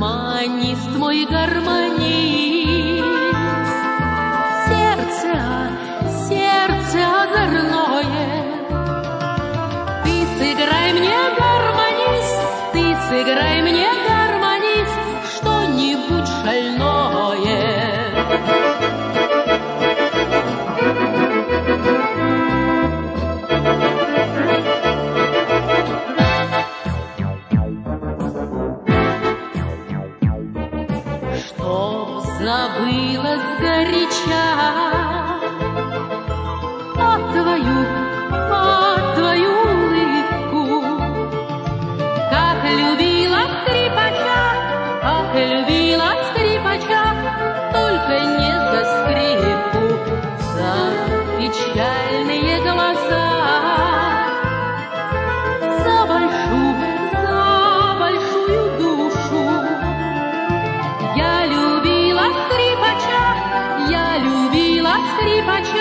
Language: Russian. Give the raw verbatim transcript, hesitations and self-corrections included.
гармонист, мой гармонист. Сердце, сердце озорное, ты сыграй мне, гармонист, ты сыграй мне, гармонист, что-нибудь шальное. Чтоб забыла сгоряча а твою, а твою улыбку, как любила скрипача, как любила скрипача, только не за скрипку, за печальные глаза, за большую, за большую душу. Я любила скрипача, я любила скрипача.